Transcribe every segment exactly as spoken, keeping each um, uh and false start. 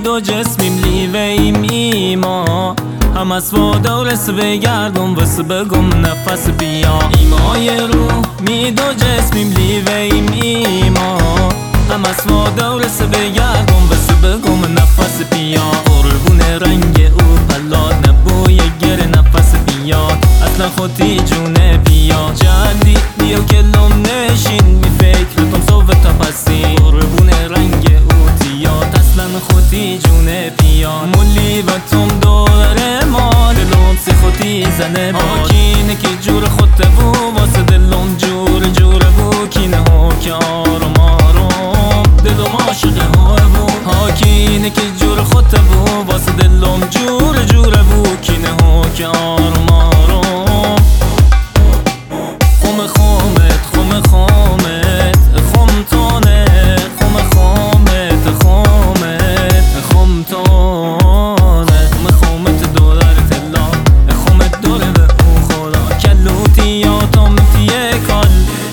دو جسمیم لیویم ایما هم از وادا و رس بگردم وس بگم نفس بیا ایمای روح می دو جسمیم لیویم ایما هم از وادا و رس بگردم وس بگم نفس بیا قربون رنگ او پلاد نبوی گر نفس بیا اصلا خودی جونه بیا جلی بیا کلم نشین می فکرتم صوب تا پسی قربون رنگ او تیاد اصلا خودی جونه بیا مولی و تم داره ما دلم سی خودی زنه با کینه که جور خودت بو واسه دلم جور جور بو کینه ها که آروم آروم دلم عاشق ها بو ها کینه که جور خودت بو واسه دلم جور جور بو کینه ها که آروم آروم خوم خومت خوم خومت خوم تانه خوم خومت خومت خوم تانه خوم خومت دولار تلا خومت دوله به او خدا کلوتی یا تامتیه کال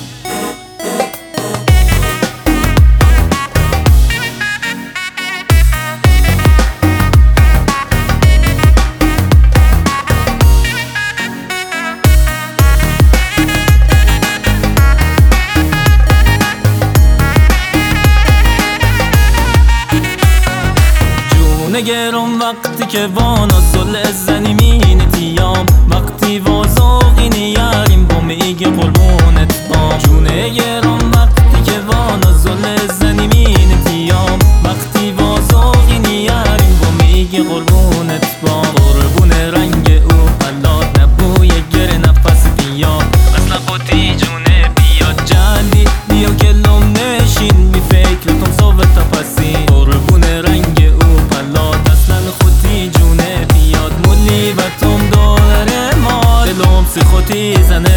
نگرم وقتی که وانا سل زنی مینه تیام وقتی وازاقی نیاریم با میگه قربونت بام جونه گرم وقتی که وانا سل زنی مینه تیام وقتی وازاقی نیاریم با میگه قربونت بام قربون رنگ او پلاد نبوی گر نفس بیا اصلا خودی جونه بیا جلی بیا کلم نشین می فکرتم صوب تا پسی قربون رنگ او پلاد خودی جونه بیاد مولی و تم داره ما دلم سی خودی زنه